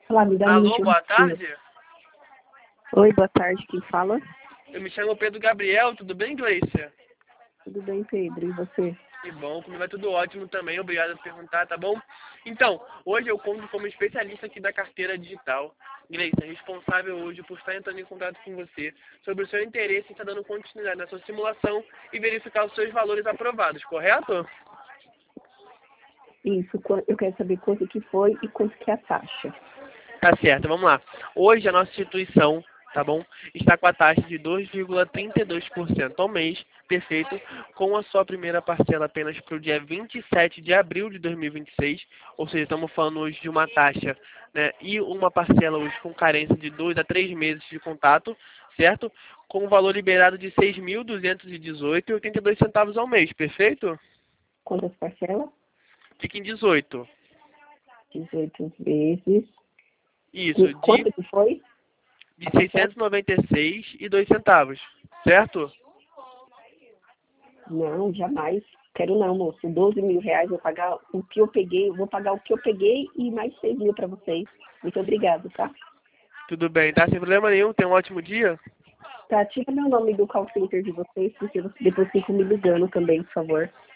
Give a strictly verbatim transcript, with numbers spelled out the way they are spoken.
Olá, me dá um Alô, minutinho. boa tarde. Oi, boa tarde, quem fala? Eu me chamo Pedro Gabriel, tudo bem, Gleicia? Tudo bem, Pedro, e você? Que bom, comigo vai tudo ótimo também, obrigado por perguntar, tá bom? Então, hoje eu conto como especialista aqui da carteira digital. Gleicia, responsável hoje por estar entrando em contato com você sobre o seu interesse em estar dando continuidade na sua simulação e verificar os seus valores aprovados, correto? Isso, quan- eu quero saber quanto que foi e quanto que é a taxa. Tá certo, vamos lá. Hoje a nossa instituição, tá bom, está com a taxa de dois vírgula trinta e dois por cento ao mês, perfeito, com a sua primeira parcela apenas para o dia vinte e sete de abril de dois mil e vinte e seis, ou seja, estamos falando hoje de uma taxa, né, e uma parcela hoje com carência de dois a três meses de contato, certo? Com o valor liberado de seis mil duzentos e dezoito reais e oitenta e dois centavos ao mês, perfeito? Quantas parcelas? Fica em dezoito. dezoito vezes. Isso, E de, quanto que foi de a parcela? seiscentos e noventa e seis reais e dois centavos, certo? Não, jamais. Quero não, moço. doze mil reais, eu vou pagar o que eu peguei, eu vou pagar o que eu peguei e mais seis mil para vocês. Muito obrigado, tá? Tudo bem, tá? Sem problema nenhum. Tenha um ótimo dia. Tá, tira meu nome do call center de vocês, porque você depois fica me ligando também, por favor.